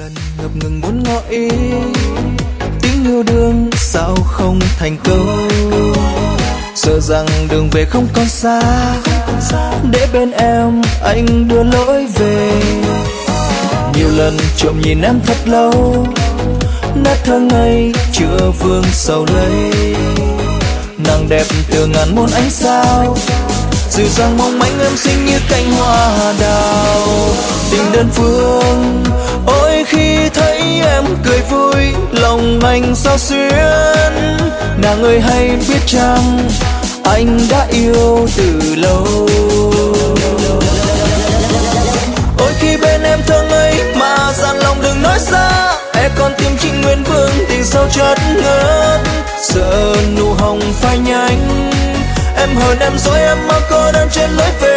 ngập ngừng muốn ngỏ ý, tiếng yêu đương sao không thành câu. Sợ rằng đường về không còn xa, để bên em anh đưa lối về. Nhiều lần trộm nhìn em thật lâu, nét thơ ngây chưa vương sầu lấy. Nàng đẹp từ ngàn muôn ánh sao, dịu dàng mong manh em xinh như cánh hoa đào. Tình đơn phương ôi khi thấy em cười vui, lòng anh sao xuyến. Nàng ơi hay biết chăng anh đã yêu từ lâu. Ôi khi bên em thơ ngây mà dặn lòng đừng nói xa, e con tim chỉ nguyên vương tình sâu chót ngất. Sợ nụ hồng phai nhanh, em hờn em dối em mong cô đơn trên lối về.